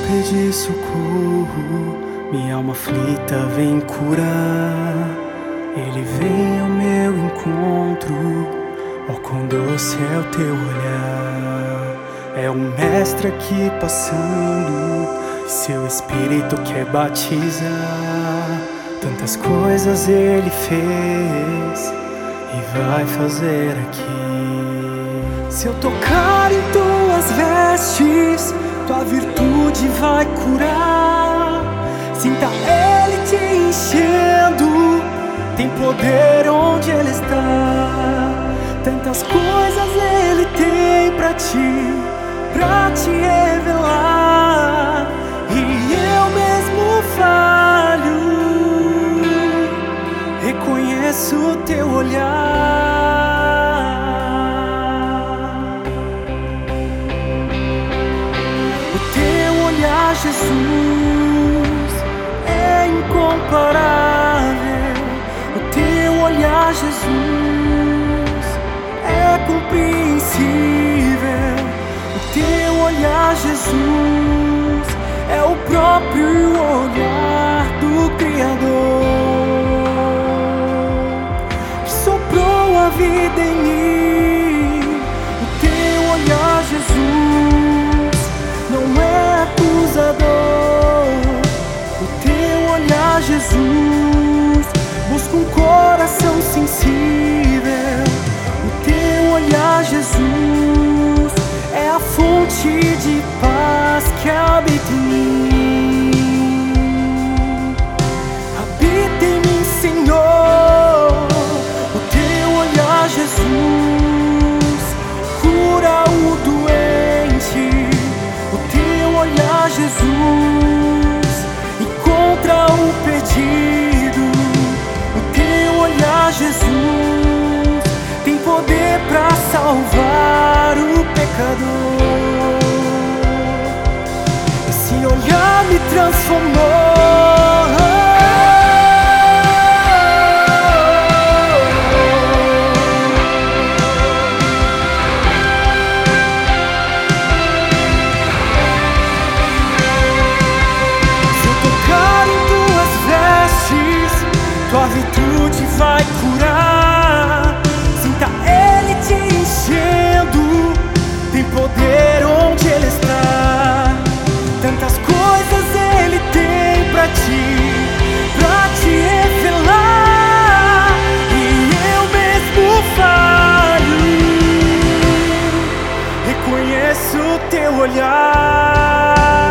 pedir socorro, minha alma aflita vem curar. Ele vem ao meu encontro, oh, quão doce é o teu olhar. É um mestre aqui passando, e seu espírito quer batizar. Tantas coisas ele fez e vai fazer aqui. Se eu tocar em tuas vestes, tua virtude vai curar. Sinta ele te enchendo, tem poder onde ele está. Tantas coisas ele tem pra te revelar. E eu mesmo falho, reconheço o teu olhar. O teu olhar, Jesus, é incomparável. O teu olhar, Jesus, é compreensível. O teu olhar, Jesus, é o próprio olhar do Criador, que soprou a vida em mim. O teu olhar, Jesus, não é acusador. O teu olhar, Jesus, busca um coração sensível. O teu olhar, Jesus, é a fonte de paz que habita em mim. Habita em mim, Senhor. O teu olhar, Jesus, cura o doente. O teu olhar, Jesus, encontra o perdido. O teu olhar, Jesus, tem poder pra salvar o pecador. Esse olhar me transformou. Se eu tocar em tuas vestes, tua virtude vai curar. Sinta ele te enchendo, tem poder onde ele está. Tantas coisas ele tem pra te revelar. E eu mesmo falho, reconheço o teu olhar.